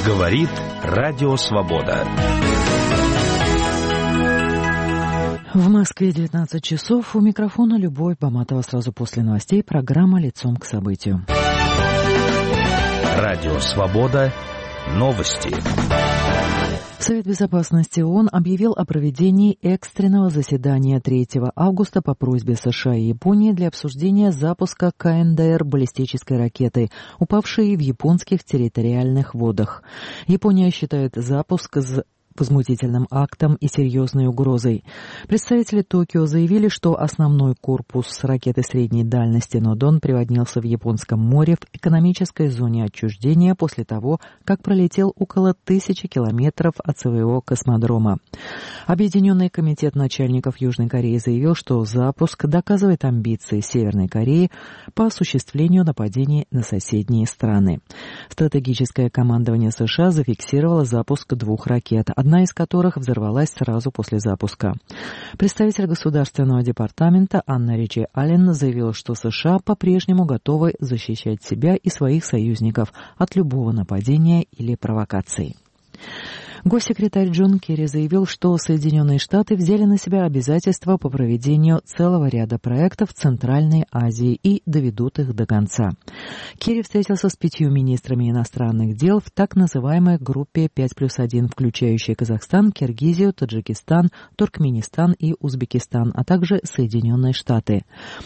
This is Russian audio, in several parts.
Говорит Радио Свобода. В Москве 19 часов. У микрофона Любовь Баматова. Сразу после новостей программа «Лицом к событию». Радио Свобода. Новости. Совет Безопасности ООН объявил о проведении экстренного заседания 3 августа по просьбе США и Японии для обсуждения запуска КНДР баллистической ракеты, упавшей в японских территориальных водах. Япония считает запуск возмутительным актом и серьезной угрозой. Представители Токио заявили, что основной корпус ракеты средней дальности «Нодон» приводнился в Японском море в экономической зоне отчуждения после того, как пролетел около 1000 километров от своего космодрома. Объединенный комитет начальников Южной Кореи заявил, что запуск доказывает амбиции Северной Кореи по осуществлению нападений на соседние страны. Стратегическое командование США зафиксировало запуск 2 ракет, одна из которых взорвалась сразу после запуска. Представитель Государственного департамента Анна Ричи Аллен заявила, что США по-прежнему готовы защищать себя и своих союзников от любого нападения или провокаций. Госсекретарь Джон Керри заявил, что Соединенные Штаты взяли на себя обязательства по проведению целого ряда проектов в Центральной Азии и доведут их до конца. Керри встретился с 5 министрами иностранных дел в так называемой группе 5+1, включающей Казахстан, Киргизию, Таджикистан, Туркменистан и Узбекистан, а также Соединенные Штаты.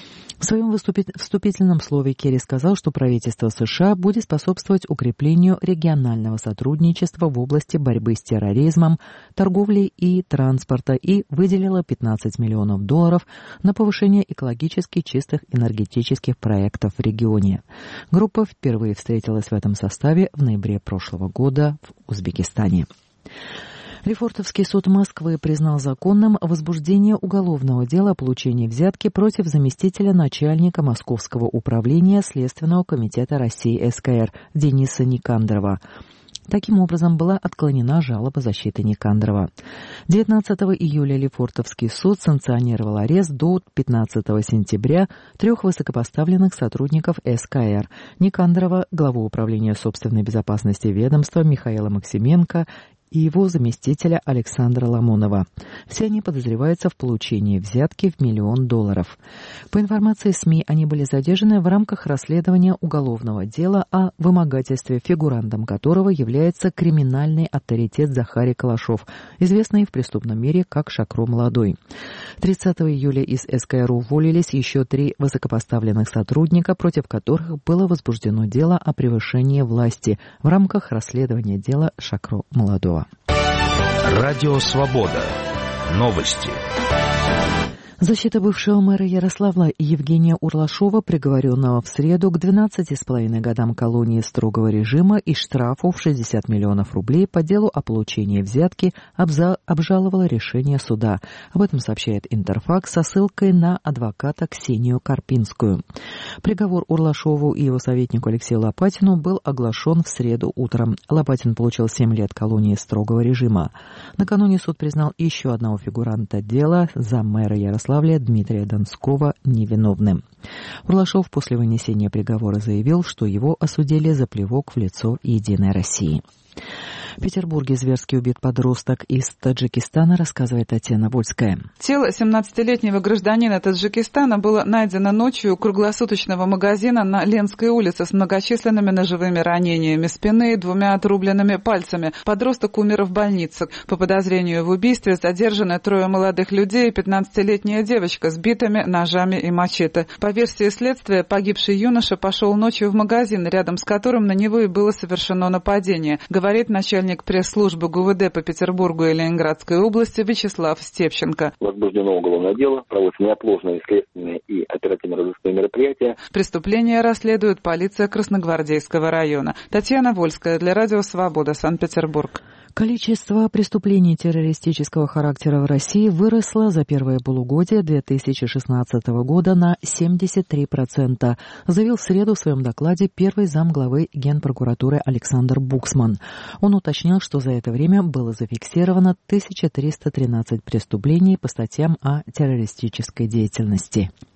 В своем вступительном слове Керри сказал, что правительство США будет способствовать укреплению регионального сотрудничества в области борьбы с терроризмом, торговли и транспорта и выделило $15 миллионов на повышение экологически чистых энергетических проектов в регионе. Группа впервые встретилась в этом составе в ноябре прошлого года в Узбекистане. Лефортовский суд Москвы признал законным возбуждение уголовного дела о получении взятки против заместителя начальника Московского управления Следственного комитета России СКР Дениса Никандрова. Таким образом, была отклонена жалоба защиты Никандрова. 19 июля Лефортовский суд санкционировал арест до 15 сентября 3 высокопоставленных сотрудников СКР: Никандрова, главу управления собственной безопасности ведомства Михаила Максименко и его заместителя Александра Ламонова. Все они подозреваются в получении взятки в $1 миллион. По информации СМИ, они были задержаны в рамках расследования уголовного дела о вымогательстве, фигурантом которого является криминальный авторитет Захарий Калашов, известный в преступном мире как Шакро Молодой. 30 июля из СКР уволились еще 3 высокопоставленных сотрудника, против которых было возбуждено дело о превышении власти в рамках расследования дела Шакро Молодого. Радио Свобода. Новости. Защита бывшего мэра Ярославля Евгения Урлашова, приговоренного в среду к 12,5 годам колонии строгого режима и штрафу в 60 миллионов рублей по делу о получении взятки, обжаловала решение суда. Об этом сообщает Интерфакс со ссылкой на адвоката Ксению Карпинскую. Приговор Урлашову и его советнику Алексею Лопатину был оглашен в среду утром. Лопатин получил 7 лет колонии строгого режима. Накануне суд признал еще одного фигуранта дела, заммэра Ярославля Дмитрия Донского, невиновным. Урлашов после вынесения приговора заявил, что его осудили за плевок в лицо «Единой России». В Петербурге зверски убит подросток из Таджикистана, рассказывает Татьяна Вольская. Тело 17-летнего гражданина Таджикистана было найдено ночью у круглосуточного магазина на Ленской улице с многочисленными ножевыми ранениями спины и 2 отрубленными пальцами. Подросток умер в больнице. По подозрению в убийстве задержаны 3 молодых людей и 15-летняя девочка с битами, ножами и мачете. По версии следствия, погибший юноша пошел ночью в магазин, рядом с которым на него и было совершено нападение, говорит начальник пресс-службы ГУВД по Петербургу и Ленинградской области Вячеслав Степченко. Возбуждено уголовное дело, проводятся неотложные следственные и оперативно-розыскные мероприятия. Преступление расследует полиция Красногвардейского района. Татьяна Вольская для Радио Свобода, Санкт-Петербург. Количество преступлений террористического характера в России выросло за первое полугодие 2016 года на 73%, заявил в среду в своем докладе первый замглавы Генпрокуратуры Александр Буксман. Он уточнил, что за это время было зафиксировано 1313 преступлений по статьям о террористической деятельности.